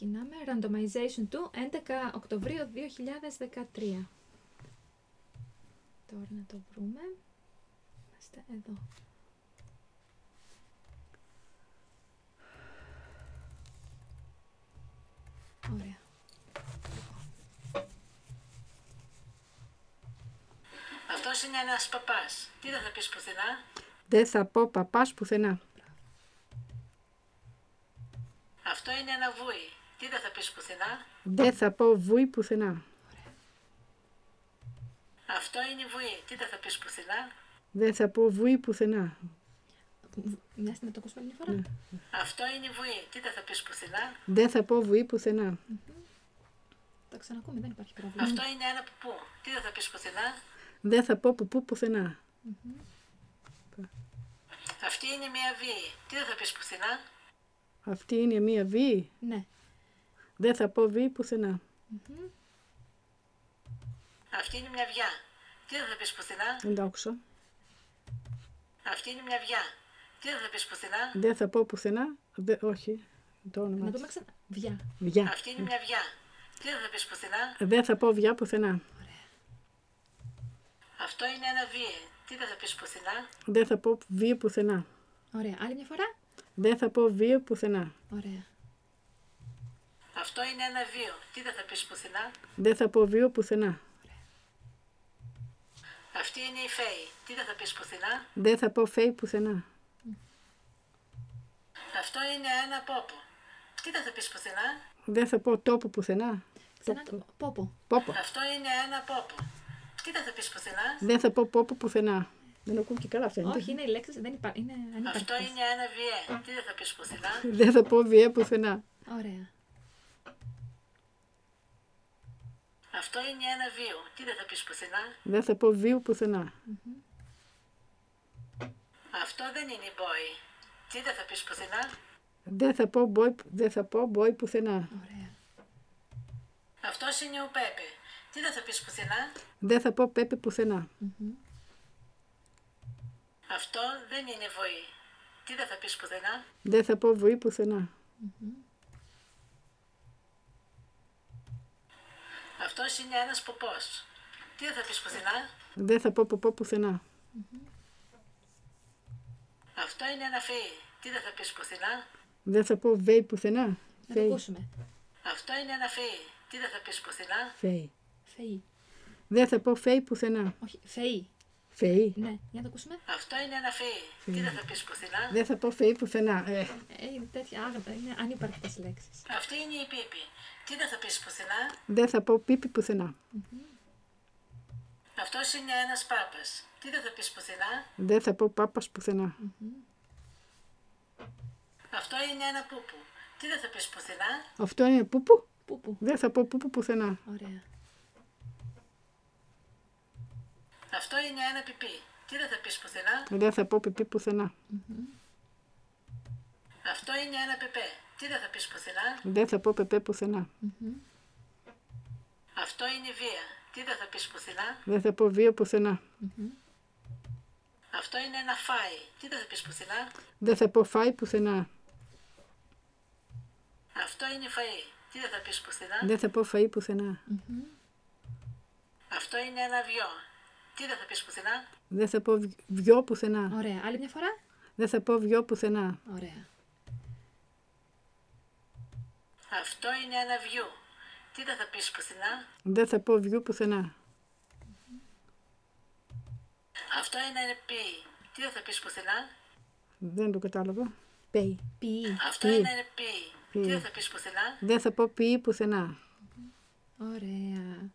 Ξεκινάμε randomization του 11 Οκτωβρίου 2013. Τώρα να το βρούμε. Είμαστε εδώ. Ωραία. Αυτός είναι ένας παπάς. Τι δεν θα πεις πουθενά? Δεν θα πω παπάς πουθενά. Αυτό είναι ένα βούι. Τι δεν θα πεις πουθενά? Δεν θα πω βούι πουθενά. Αυτό είναι βουί. Τι δεν θα πεις πουθενά? Δεν θα πω βούι πουθενά. Μια στιγμή να το ακούσουμε μια φορά. Αυτό είναι βουί. Τι δεν θα πεις πουθενά? Δεν θα πω βουί πουθενά. Το ξανακούμε, δεν υπάρχει πρόβλημα. Αυτό είναι ένα πουπού. Τι δεν θα πεις πουθενά? Δεν θα πω πουπού πουθενά. Αυτή είναι μια βίη. Τι δεν θα πεις πουθενά? Αυτή είναι μία βίη. Ναι. Δεν θα πω βίη πουθενά. Αυτή είναι μια βιά. Τι δεν θα πεις πουθενά? Δεν το άκουσα. Αυτή είναι μια βιά. Τι δεν θα πεις πουθενά? Δεν θα πω πουθενά. Όχι. Το όνομα Να της. δούμε ξανά. Βιά. Βιά. Αυτή είναι μια βιά. Τι δεν θα πεις πουθενά? Δεν θα πω βιά πουθενά. Αυτό είναι ένα βίη. Τι δεν θα πεις πουθενά? Δεν θα πω βία πουθενά. Ωραία. Άλλη μια φορά. Δεν θα πω βία πουθενά. Ωραία. Αυτό είναι ένα βίο. Τι δεν θα πεις πουθενά? Δεν θα πω βίο πουθενά. Αυτή είναι η φέη. Τι δεν θα πεις πουθενά? Δεν θα πω φέι πουθενά. Αυτό είναι ένα πόπο. Τι δεν θα πεις πουθενά? Δεν θα πω τόπο πουθενά. Ξανά το πόπο. Πόπο. Αυτό είναι ένα πόπο. Τι δεν θα πεις πουθενά? Δεν θα πω πόπο πουθενά. Δεν ακούω και καλά φαίνεται. Όχι, είναι οι λέξεις, δεν υπάρχει. Είναι ανύπαρκτες. Αυτό είναι ένα βιέ. Τι δεν θα πεις πουθενά? Δεν θα πω βία πουθενά. Ωραία. Αυτό είναι ένα βίο. Τι δεν θα πεις πουθενά? Δεν θα πω βίου πουθενά. Αυτό δεν είναι η μπόη. Τι δεν θα πεις πουθενά? Δεν θα πω μπόι πουθενά. Ωραία. Αυτός είναι ο Πέπε. Τι δεν θα πεις πουθενά? Δεν θα πω πέπε πουθενά. Αυτό δεν είναι βοή. Τι δεν θα πεις πουθενά? Δεν θα πω βουή πουθενά. Αυτός είναι ένας ποπός. Τι δεν θα πεις πουθενά? Δεν θα πω ποπό πουθενά. Αυτό είναι ένα φύι. Τι δεν θα πεις πουθενά? Δεν θα πω βέι πουθενά. Να το Φέι. ακούσουμε. Αυτό είναι ένα φύι. Τι δεν θα πεις πουθενά? Φέι. Φεϊ. Δεν θα πω φέι πουθενά. Όχι, φεϊ. Φέι. Ναι, για να το ακούσουμε. Αυτό είναι ένα φύι. Τι δεν θα πεις πουθενά? Δεν θα πω φέι πουθενά. Είναι τέτοια άγραφα, είναι ανύπαρκτες λέξεις. Αυτή είναι η πίπη. Τι δεν θα πεις πουθενά? Δεν θα πω πίπι πουθενά. Αυτός είναι ένας πάπας. Τι δεν θα πεις πουθενά? Δεν θα πω πάπας πουθενά. Αυτό είναι ένα πούπου. Τι δεν θα πεις πουθενά? Αυτό είναι πούπου. Πούπου. Δεν θα πω πούπου πουθενά. Ωραία. Αυτό είναι ένα πιπί. Τι δεν θα πεις πουθενά? Δεν θα πω πιπί πουθενά. Αυτό είναι ένα πεπέ. Τι δεν θα πεις πουθενά? Δεν θα πω πεπέ πουθενά. Αυτό είναι βία. Τι δεν θα πεις πουθενά? Δεν θα πω βία πουθενά. Αυτό είναι ένα φάι. Τι δεν θα πεις πουθενά? Δεν θα πω φάι πουθενά. Αυτό είναι φαΐ. Τι δεν θα πεις πουθενά? Δεν θα πω φαΐ πουθενά. Αυτό είναι ένα βιό. Τι δεν θα πεις πουθενά? Δεν θα πω βιό πουθενά. Ωραία. Άλλη μια φορά. Δεν θα πω βιό πουθενά. Ωραία. Αυτό είναι ένα βιού. Τι δεν θα πεις πουθενά? Δεν θα πω βιού πουθενά. Αυτό είναι ένα ποιή. Τι δεν θα πεις πουθενά? Δεν το κατάλαβα. Πέι. Ποιή. Αυτό είναι ένα ποιή. Τι δεν θα πεις πουθενά? Δεν θα πω ποιή πουθενά. Ωραία.